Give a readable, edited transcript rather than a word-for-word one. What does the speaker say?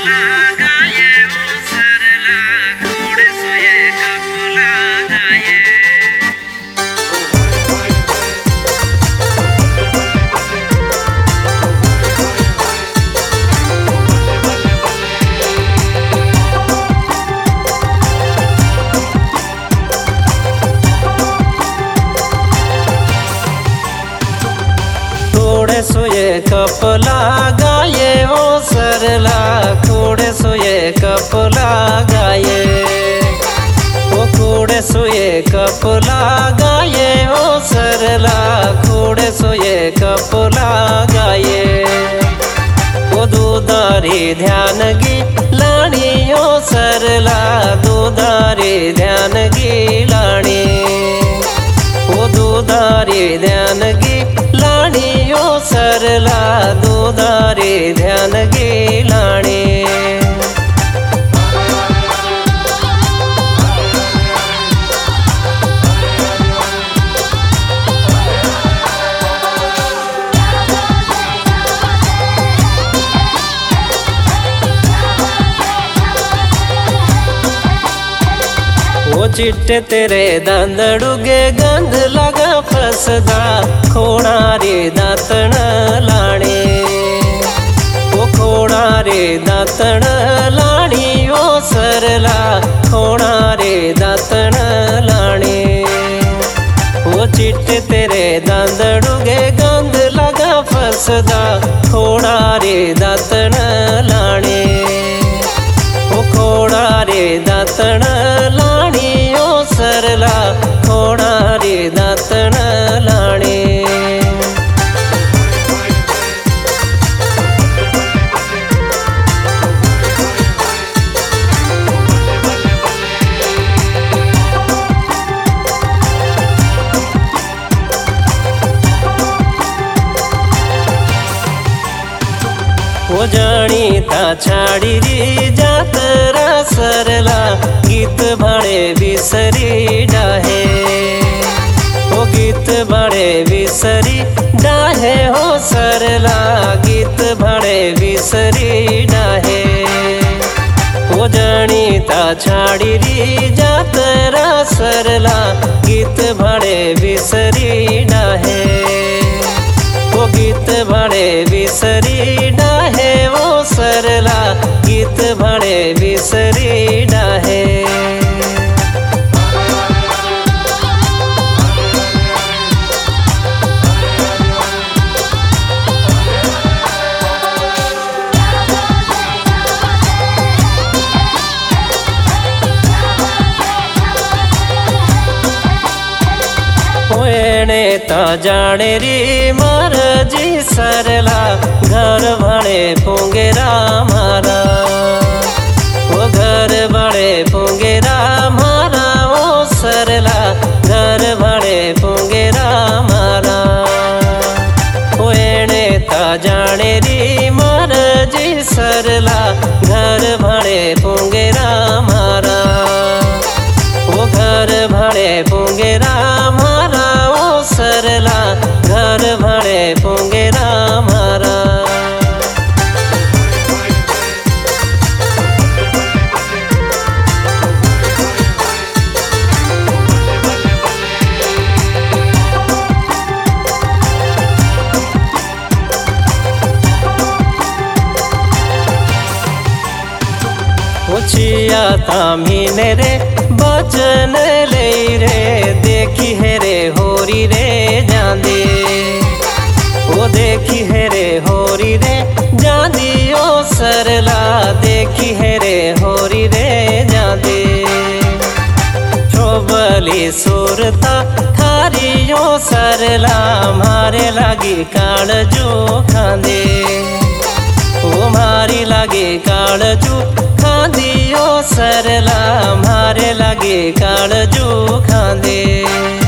लगाए ओ सरला घोड़े सोए कप लगाए। घोड़े सोए कप लगाए ओ सरला घोड़े सोए कप लगाए। ओ घोड़े सोए कप लगाए ओ सरला घोड़े सोए कप लगाए। ओ दूधारी ध्यान गी लाणी ओ सरला दूधारी ध्यान गी लाणी। ओ दूधारी ध्यान गी लाणी ओ सरला दूधारी ध्यान गी लाणी। ओ चिट्टे तेरे दांदड़ुगे गंध लगा फसदा खोड़ा रे दातण लाणे। ओ खोड़ा रे दातण लाणी ओ सरला खोड़ा रे दातण लाणे। ओ चिट्टे तेरे दांदड़ुगे गंध लगा फसदा खोड़ा रे दातण लाणे। ओ खोड़ा रे दातण लाणी ओ सरला खोड़ा रे दातण लाणी। ओ जाणीता छाड़ी री जातरा सरला गीत भाड़े विसरी डाहे। ओ गीत भाड़े विसरी डाहे हो सरला गीत भाड़े विसरी डाहे। ओ जाणीता छाड़ी री जातरा सरला गीत भाड़े विसरी डाहे। ओ गीत भाड़े विसरी डाहे ओ सरला गीत भाड़े विसरी डाहे। एने ता जाने री मरजी सरला घर भाड़े पुंगेरा मारा। ओ घर भाड़े पुंगेरा मारा ओ सरला घर भाड़े पुंगेरा मारा। ओ एने ता जाने री मरजी सरला घर भाड़े पुंगेरा मारा। ओ घर भाड़े पुंगेरा मारा ओ सरला घर भाड़े पुंगेरा मारा। छिया तामीने रे बचन ले रे देखी है रे होरी रे जांदे। ओ देखी है रे होरी रे जांदी ओ सरला देखी है रे होरी रे जांदे। छोबली सुरता थारी ओ सरला मारे लागी कालजू खांदे। ओ मारी लागे कालजू खांदी ओ सरला मारे लागे कालजू खांदे।